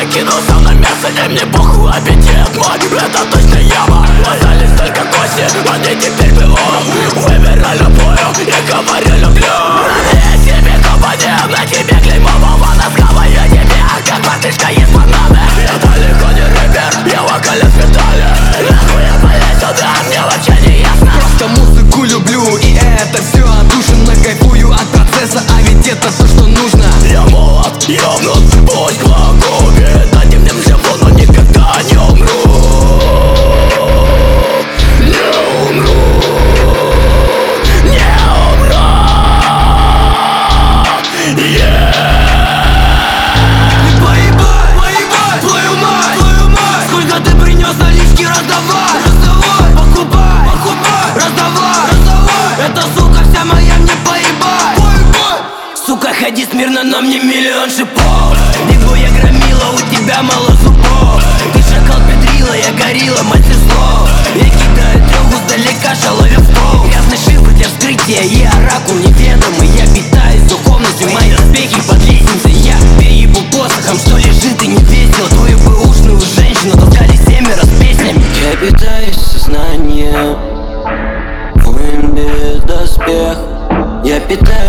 кинулся на мясо, и мне похуй аппетит мой. Это точно яма, остались только кости, они теперь БО. Выбирай любую и говорю люблю. Я себе компаньон, на тебе клеймо Вована. Схаваю тебя, как мартышка из Панамы. Я далеко не рэпер, я вокалист в металле. Нахуй я полез сюда, мне вообще не ясно. Просто музыку люблю, и это все отдушина. Кайфую от процесса, а ведь это то, что нужно. Я молод, ёбнут, пусть могу дать им живу, но никогда не умру. Не умру, не умру. Поебать, поебать, твою мать, сколько ты принес налички, раздавай, раздавай, покупай, покупай, раздавай, раздавай. Эта сука вся моя, мне поебать, поебать. Сука, ходи смирно, на мне миллион шипов. Бегу я громила, у тебя мало зубов. Ты шакал, педрила, я горилла, мастер слов. Я кидаю трёху сдалека, шаловя в пол. Грязный шифр для вскрытия, и оракул неведомый. Я питаюсь духовностью, мои успехи под лестницей. Я переебу посохом, что лежит и не весело. Твою бэушную женщину таскали семеро с песнями. Я питаюсь сознанием, воин без доспех. Я питаюсь